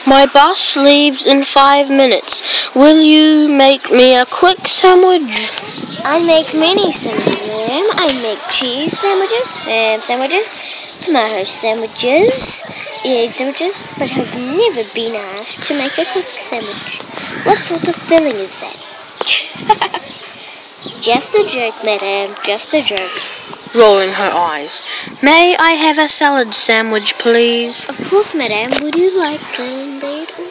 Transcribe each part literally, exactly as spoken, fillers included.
My bus leaves in five minutes. Will you make me a quick sandwich? I make many sandwiches, madam. I make cheese sandwiches, ham sandwiches, tomato sandwiches, egg sandwiches, but I've never been asked to make a quick sandwich. What sort of filling is that? Just a joke, madam, just a joke. Rolling her eyes. May I have a salad sandwich, please? Of course, madam. Would you like plain bread or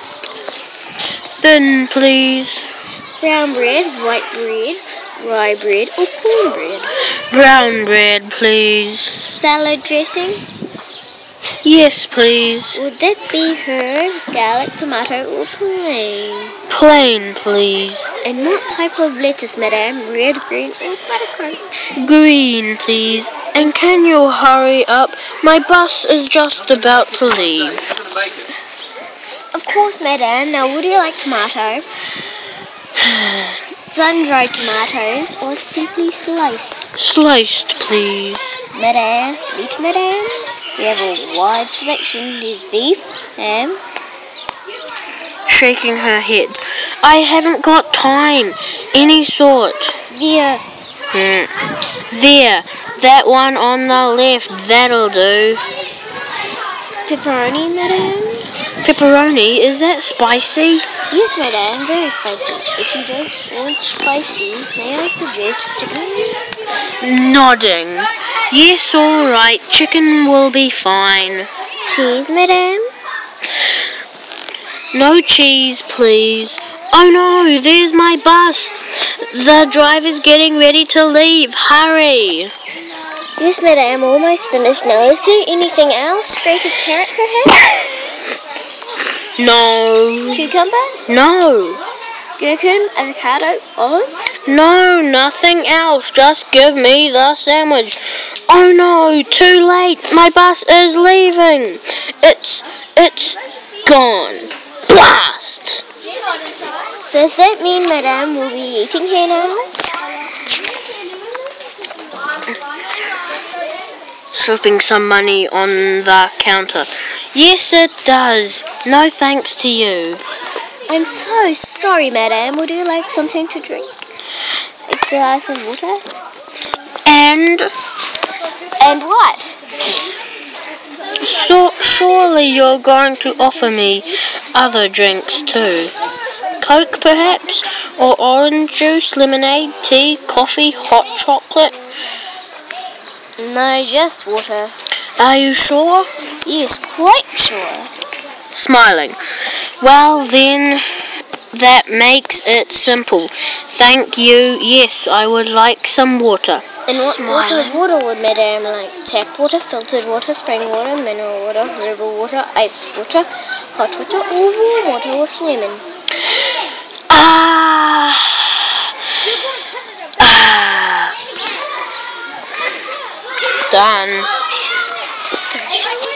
Thin, please. brown bread, white bread, rye bread, or cornbread? Brown bread, please. Salad dressing? Yes, please. Would that be herb, garlic, tomato, or plain? Plain, please. And what type of lettuce, madam? Red, green, or buttercrunch? Green, please. And can you hurry up? My bus is just about to leave. Of course, madam. Now, would you like tomato? Sun-dried tomatoes, or simply sliced? Sliced, please. Madam, meat, madam. We have a wide selection. There's beef, ham. Shaking her head. I haven't got time. Any sort. There. Hmm. There. That one on the left. That'll do. Pepperoni, madam. Pepperoni? Is that spicy? Yes, madam. Very spicy. If you don't want spicy, may I suggest chicken? Nodding. Yes, all right. Chicken will be fine. Cheese, madam. No cheese, please. Oh no, there's my bus. The driver's getting ready to leave. Hurry. Yes, madam. Almost finished now. Is there anything else? Grated carrot, perhaps? No. Cucumber? No. Gherkin? Avocado? Olives? No, nothing else. Just give me the sandwich. Oh no, too late. My bus is leaving. It's, it's gone. Blast! Does that mean madam will be eating here now? Slipping some money on the counter. Yes, it does. No thanks to you. I'm so sorry, madam. Would you like something to drink? A glass of water? And And what? so, surely you're going to offer me other drinks too. Coke, perhaps? Or orange juice, lemonade, tea, coffee, hot chocolate? No, just water. Are you sure? Yes, quite sure. Smiling. Well then, that makes it simple. Thank you. Yes, I would like some water. And what Smiling. sort of water would madam like? Tap water, filtered water, spring water, mineral water, herbal water, ice water, hot water, or warm water with lemon? Ah. Ah. Done.